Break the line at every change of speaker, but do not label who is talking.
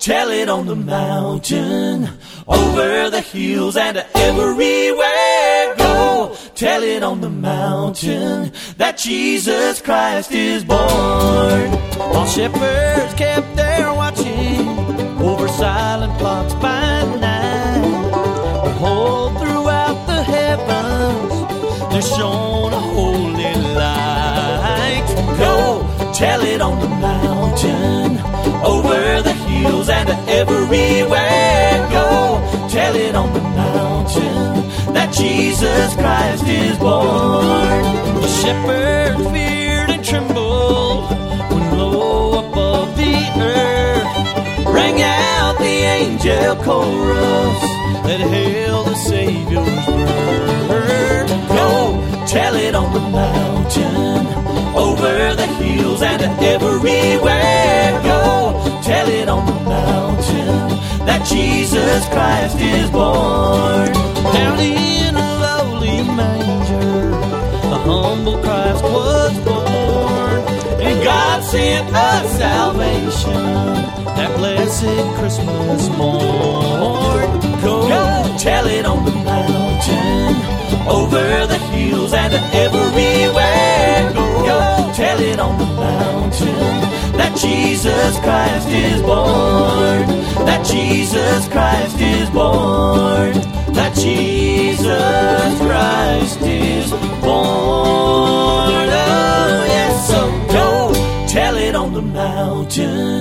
tell it on the mountain, over the hills and everywhere. Go, tell it on the mountain that Jesus Christ is born. While shepherds kept there watching over silent flocks by night, behold, throughout the heavens there shone a holy light. Go, tell it on the mountain, over the hills and everywhere. Go, tell it on the mountain that Jesus Christ is born. The shepherds feared and trembled when low above the earth rang out the angel chorus that hailed the Savior's birth. Go, tell it on the mountain, over the hills and everywhere. Go, tell it on the mountain that Jesus Christ is born. Down in a lowly manger, the humble Christ was born, and God sent us salvation that blessed Christmas morn. Go, tell it on the mountain, over the hills and everywhere. Go, tell it on the mountain that Jesus Christ is born. That Jesus Christ is born. That Jesus Christ is born. Oh yes, so go, tell it on the mountain.